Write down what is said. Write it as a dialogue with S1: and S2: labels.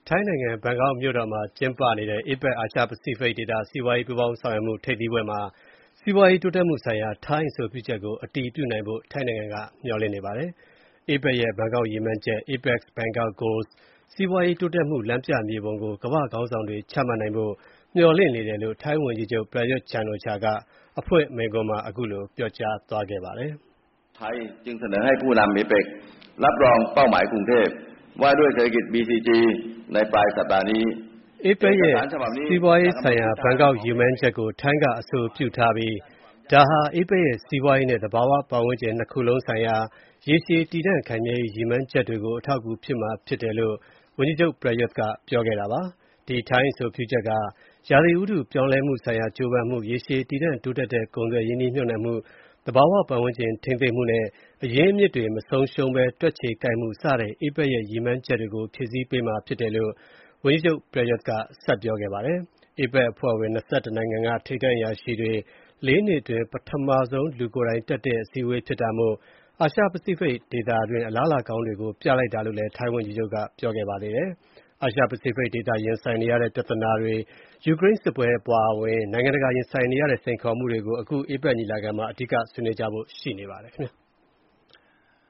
S1: ထိုင်းနိုင်ငံဘန်ကောက်မြို့တော်မှာကျင်းပနေတဲ့ APEC အာရှပစိဖိတ်ဒေသစီးပွားရေးပူးပေါင်းဆောင်ရွက်မှုထိပ်သီးပွဲမှာစီးပွားရေးတိုးတက်မှုဆိုင်ရာထိုင်းအဆိုပြုချက်ကိုအတည်ပြုနိုင်ဖို့ထိုင်းနိုင်ငံကမျှော်လင့်နေပါတယ်။ APEC ရဲ့ဘန်ကောက်ရည်မှန်းချက် APEC Bangkok Goals စီးပွားရေးတိုးတက်မှုလမ်းပြမြေပုံကိုကမ္ဘာ့ခေါင်းဆောင်တွေချမှတ်နိုင်ဖို့မျှော်လင့်နေတယ်လို့ထိုင်းဝန်ကြီးချုပ် Prayut Chan-o-cha က အဖွင့်မိန့်ခွန်းမှာအခုလိုပြောကြားသွားခဲ့ပါတယ်
S2: ။ไทยจึงเสนอให้ผู้นำ APEC รับรองเป้าหมายกรุงเทพว่าด้วยเศรษฐกิจ BCG ในปลายสัปดาห์นี้
S1: APEC ရဲ့စီးပွားရေးဆိုင်ရာဘန်ကောက်ရည်မှန်းချက်ကိုထိုင်းကအဆိုပြုထားပြီးဒါဟာ APEC ရဲ့စီးပွားရေးနဲ့သဘာဝပတ်ဝန်းကျင်နှစ်ခုလုံးဆိုင်ရာရေရှည်တည်တံ့ခိုင်မြဲရေးရည်မှန်းချက်တွေကိုအထောက်အကူဖြစ်မှာဖြစ်တယ်လို့ဝန်ကြီးချုပ် Prayut ကပြောခဲ့တာပါ။ဒီထိုင်းအဆိုပြုချက်ကရာသီဥတုပြောင်းလဲမှုဆိုင်ရာကြိုးပမ်းမှုရေရှည်တည်တံ့တိုးတက်တဲ့ကုန်သွယ်ရင်းနှီးမြှုပ်နှံမှုသဘာဝပတ်ဝန်းကျင်ထိန်းသိမ်းမှုနဲ့အရင်းအမြစ်တွေမဆုံးရှုံးဘဲတွက်ခြေကိုက်မှုစတဲ့ APEC ရဲ့ရည်မှန်းချက်တွေကိုဖြည့်ဆည်းပေးမှာဖြစ်တယ်လို့ဝန်ကြီးချုပ် Prayut ကဆက်ပြောခဲ့ပါတယ်။ APEC အဖွဲ့ဝင်21နိုင်ငံကထိပ်တန်းအရာရှိတွေ4နှစ်အတွင်းပထမဆုံးလူကိုယ်တိုင်တက်တဲ့အစည်းအဝေးဖြစ်တာမို့အာရှပစိဖိတ်ဒေသတွင်းအလားအလာကောင်းတွေကိုပြလိုက်တာလို့လည်းထိုင်းဝန်ကြီးချုပ်ကပြောခဲ့ပါသေးတယ်။အာရှပစိဖိတ်ဒေသရင်ဆိုင်နေရတဲ့ပြဿနာတွေယူကရိန်းစစ်ပွဲအပါအဝင်နိုင်ငံတကာရင်ဆိုင်နေရတဲ့စိန်ခေါ်မှုတွေကိုအခု APEC ညီလာခံမှာအဓိကဆွေးနွေးကြဖို့ရှိနေပါတယ်ခင်ဗျာ။